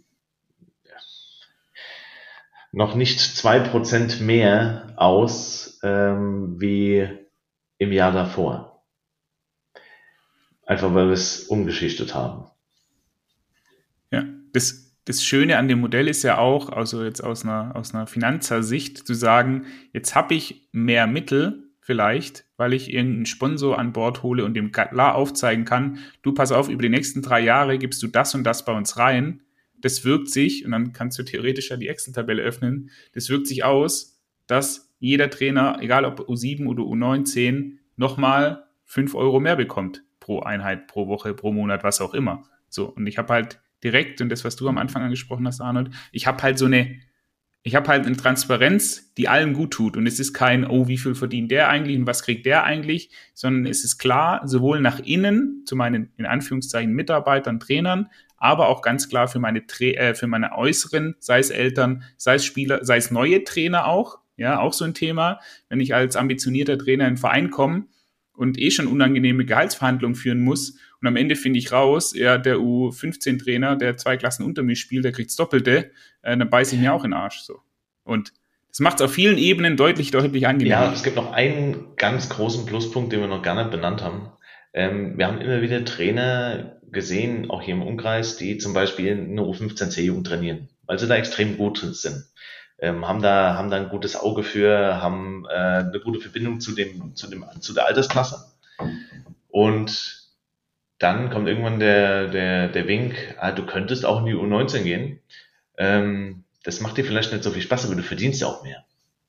noch nicht 2% mehr aus wie im Jahr davor. Einfach weil wir es umgeschichtet haben.
Ja, das Schöne an dem Modell ist ja auch, also jetzt aus einer Finanzersicht zu sagen, jetzt habe ich mehr Mittel vielleicht, weil ich irgendeinen Sponsor an Bord hole und dem klar aufzeigen kann, du pass auf, über die nächsten 3 Jahre gibst du das und das bei uns rein. Das wirkt sich, und dann kannst du theoretisch ja die Excel-Tabelle öffnen, das wirkt sich aus, dass jeder Trainer, egal ob U7 oder U19, nochmal 5 Euro mehr bekommt pro Einheit, pro Woche, pro Monat, was auch immer. So, und ich habe halt direkt, und das, was du am Anfang angesprochen hast, Arnold, ich habe halt so eine ich habe halt eine Transparenz, die allen gut tut. Und es ist kein, oh, wie viel verdient der eigentlich und was kriegt der eigentlich, sondern es ist klar, sowohl nach innen zu meinen, in Anführungszeichen, Mitarbeitern, Trainern, aber auch ganz klar für meine Äußeren, sei es Eltern, sei es Spieler, sei es neue Trainer auch, ja, auch so ein Thema. Wenn ich als ambitionierter Trainer in einen Verein komme und schon unangenehme Gehaltsverhandlungen führen muss und am Ende finde ich raus, ja, der U15-Trainer, der 2 Klassen unter mir spielt, der kriegt's Doppelte, dann beiße ich mir auch in den Arsch, so. Und das macht es auf vielen Ebenen deutlich angenehmer.
Ja, es gibt noch einen ganz großen Pluspunkt, den wir noch gar nicht benannt haben. Wir haben immer wieder Trainer gesehen, auch hier im Umkreis, die zum Beispiel eine U15C-Jugend trainieren, weil sie da extrem gut sind. Haben da ein gutes Auge für, haben eine gute Verbindung zu der Altersklasse. Und dann kommt irgendwann der Wink, du könntest auch in die U19 gehen. Das macht dir vielleicht nicht so viel Spaß, aber du verdienst ja auch mehr.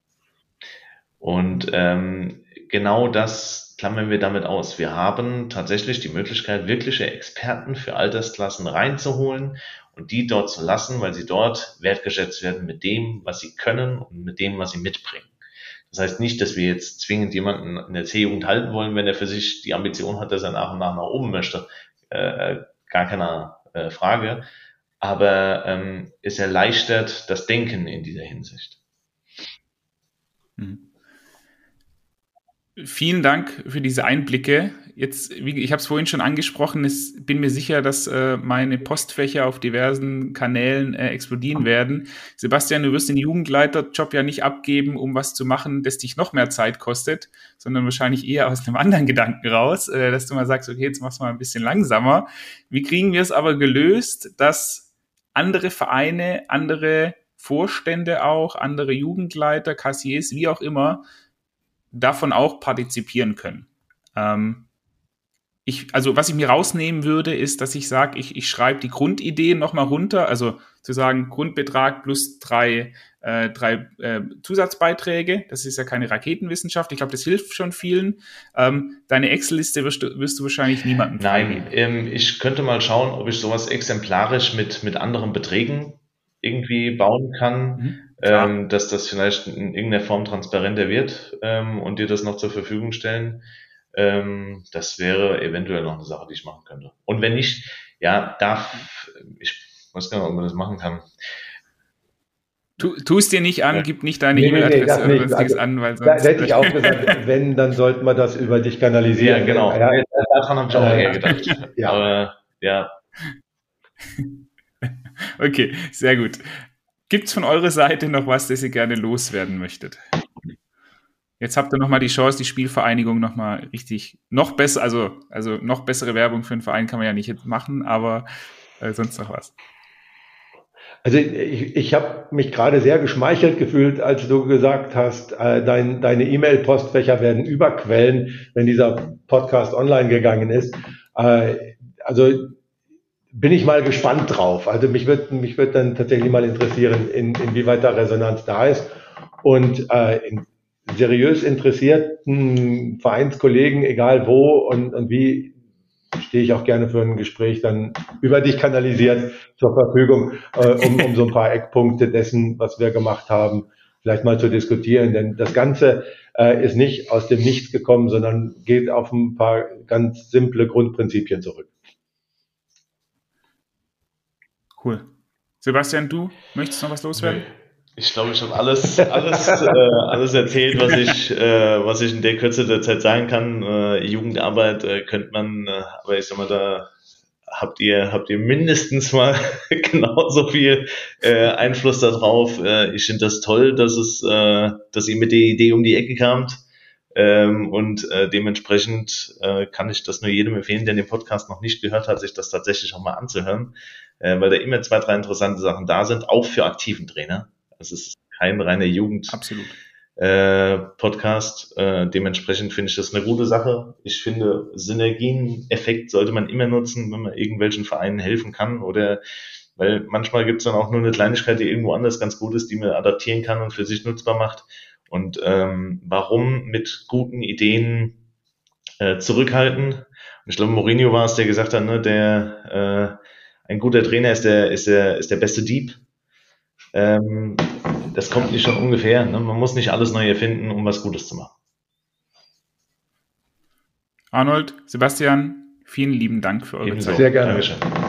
Und genau das klammern wir damit aus. Wir haben tatsächlich die Möglichkeit, wirkliche Experten für Altersklassen reinzuholen und die dort zu lassen, weil sie dort wertgeschätzt werden mit dem, was sie können und mit dem, was sie mitbringen. Das heißt nicht, dass wir jetzt zwingend jemanden in der C-Jugend halten wollen, wenn er für sich die Ambition hat, dass er nach und nach oben möchte. Gar keine Frage. Aber es erleichtert das Denken in dieser Hinsicht.
Vielen Dank für diese Einblicke. Jetzt, ich habe es vorhin schon angesprochen, bin mir sicher, dass meine Postfächer auf diversen Kanälen explodieren werden. Sebastian, du wirst den Jugendleiterjob ja nicht abgeben, um was zu machen, das dich noch mehr Zeit kostet, sondern wahrscheinlich eher aus einem anderen Gedanken raus, dass du mal sagst, okay, jetzt machst du mal ein bisschen langsamer. Wie kriegen wir es aber gelöst, dass andere Vereine, andere Vorstände auch, andere Jugendleiter, Kassiers, wie auch immer, davon auch partizipieren können? Was ich mir rausnehmen würde, ist, dass ich sage, ich schreibe die Grundideen nochmal runter, also zu sagen, Grundbetrag plus drei Zusatzbeiträge, das ist ja keine Raketenwissenschaft, ich glaube, das hilft schon vielen. Deine Excel-Liste wirst du wahrscheinlich niemandem
freigeben. Nein, ich könnte mal schauen, ob ich sowas exemplarisch mit anderen Beträgen irgendwie bauen kann, dass das vielleicht in irgendeiner Form transparenter wird und dir das noch zur Verfügung stellen. Das wäre eventuell noch eine Sache, die ich machen könnte. Und wenn nicht, ja, ich weiß gar nicht, ob man das machen kann.
Tu es dir nicht an, gib nicht deine E-Mail-Adresse oder sonstiges an, weil sonst...
Da hätte ich auch gesagt, wenn, dann sollte man das über dich kanalisieren.
Ja, genau. Ja, daran habe ich auch eher gedacht.
Ja.
Aber, ja.
Okay, sehr gut. Gibt's von eurer Seite noch was, das ihr gerne loswerden möchtet? Jetzt habt ihr nochmal die Chance, die Spielvereinigung nochmal richtig, noch besser, also noch bessere Werbung für einen Verein kann man ja nicht jetzt machen, aber sonst noch was.
Also ich habe mich gerade sehr geschmeichelt gefühlt, als du gesagt hast, deine E-Mail-Postfächer werden überquellen, wenn dieser Podcast online gegangen ist. Also bin ich mal gespannt drauf. Also mich wird dann tatsächlich mal interessieren, inwieweit da Resonanz da ist. Und in seriös interessierten Vereinskollegen, egal wo und wie, stehe ich auch gerne für ein Gespräch dann über dich kanalisiert zur Verfügung, um so ein paar Eckpunkte dessen, was wir gemacht haben, vielleicht mal zu diskutieren. Denn das Ganze ist nicht aus dem Nichts gekommen, sondern geht auf ein paar ganz simple Grundprinzipien zurück.
Cool. Sebastian, du möchtest noch was loswerden?
Ich glaube, ich habe alles erzählt, was ich in der Kürze der Zeit sagen kann. Jugendarbeit könnte man, aber ich sag mal, da habt ihr mindestens mal genauso viel Einfluss darauf. Ich finde das toll, dass ihr mit der Idee um die Ecke kamt. Und dementsprechend kann ich das nur jedem empfehlen, der den Podcast noch nicht gehört hat, sich das tatsächlich auch mal anzuhören, weil da immer 2, 3 interessante Sachen da sind, auch für aktiven Trainer. Also es ist kein reiner Jugend-Podcast. Dementsprechend finde ich das eine gute Sache. Ich finde, Synergien-Effekt sollte man immer nutzen, wenn man irgendwelchen Vereinen helfen kann, oder weil manchmal gibt es dann auch nur eine Kleinigkeit, die irgendwo anders ganz gut ist, die man adaptieren kann und für sich nutzbar macht. Und warum mit guten Ideen zurückhalten? Und ich glaube, Mourinho war es, der gesagt hat, ne, ein guter Trainer ist der beste Dieb. das kommt nicht von ungefähr. Ne? Man muss nicht alles neu erfinden, um was Gutes zu machen.
Arnold, Sebastian, vielen lieben Dank für eure
Ebenso.
Zeit.
Sehr gerne.
Dankeschön.